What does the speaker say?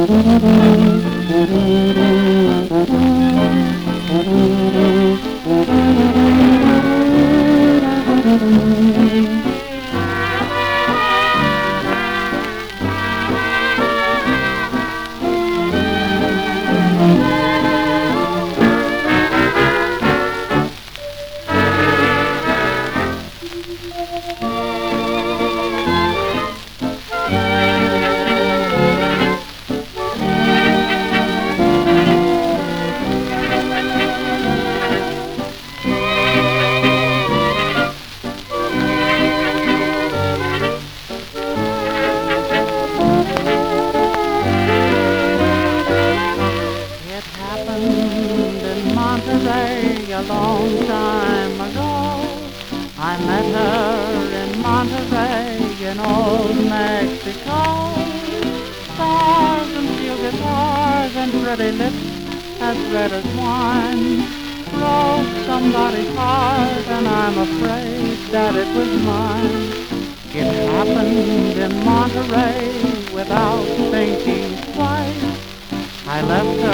It happened in Monterey a long time ago. I met her in Monterey in old Mexico. Stars and steel guitars and pretty lips as red as wine broke somebody's heart, and I'm afraid that it was mine. It happened in Monterey without thinking twice. I left